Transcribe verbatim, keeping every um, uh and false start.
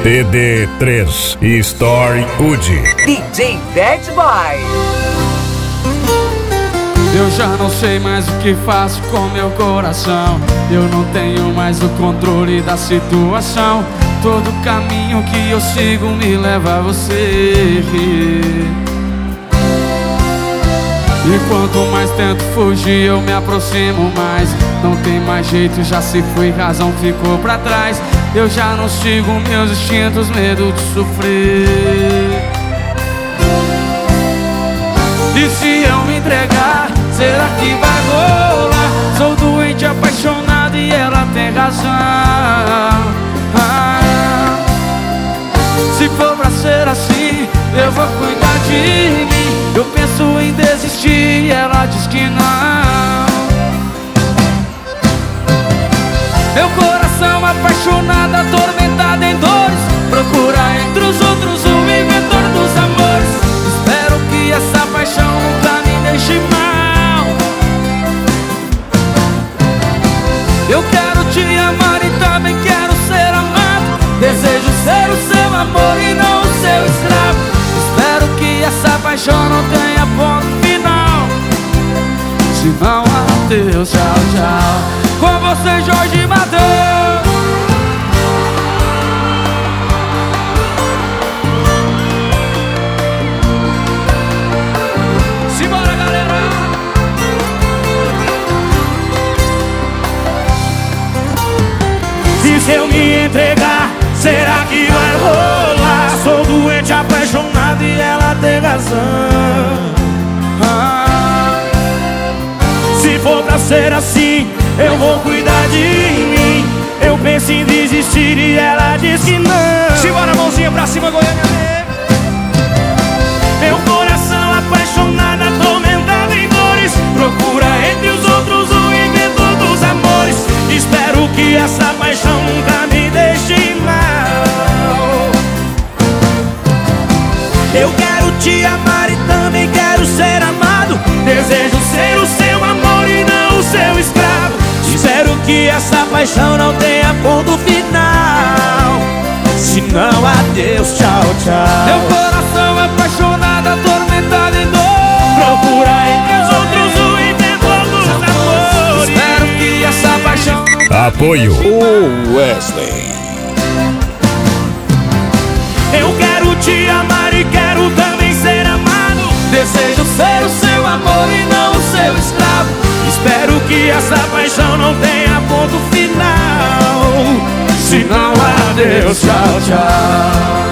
T D três Story Wood. D J Bad Boy. Eu já não sei mais o que faço com meu coração. Eu não tenho mais o controle da situação. Todo caminho que eu sigo me leva a você. E quanto mais tento fugir, eu me aproximo mais. Não tem mais jeito, já se foi, razão ficou pra trás. Eu já não sigo meus instintos, medo de sofrer. E se eu me entregar, será que vai rolar? Sou doente, apaixonado e ela tem razão. ah, Se for pra ser assim, eu vou cuidar de mim. Eu penso em desistir e ela diz que não. Meu coração apaixonado, atormentado em dores, procura entre os outros o inventor dos amores. Espero que essa paixão nunca me deixe mal. Eu quero te amar e também quero ser amado. Desejo ser o seu amor e não o seu escravo. Espero que essa paixão não tenha ponto final. Se não, adeus, tchau, tchau. Com você, Jorge Matheus. Simbora, galera. E se eu me entregar, será que vai rolar? Sou doente, apaixonado e ela tem razão. ah, Se for pra ser assim, eu vou cuidar de mim. Eu penso em desistir e ela diz que não. Simbora, mãozinha pra cima, Goiânia. Meu coração apaixonado, atormentado em dores, procura entre os outros o inventor dos amores. Espero que essa paixão nunca me deixe mal. Eu quero te amar e também quero ser amado. Desejo ser o seu amor e não o seu escravo. Espero que essa paixão não tenha ponto final. Se não, adeus, tchau, tchau. Meu coração apaixonado, atormentado em dor, procura entre os outros o inventor dos amores. Espero que essa paixão nunca Apoio o Wesley. Eu quero te amar e quero também ser amado. Desejo ser o seu amor e não o seu escravo. Espero que essa paixão não tenha ponto final. Se não, adeus, tchau, tchau.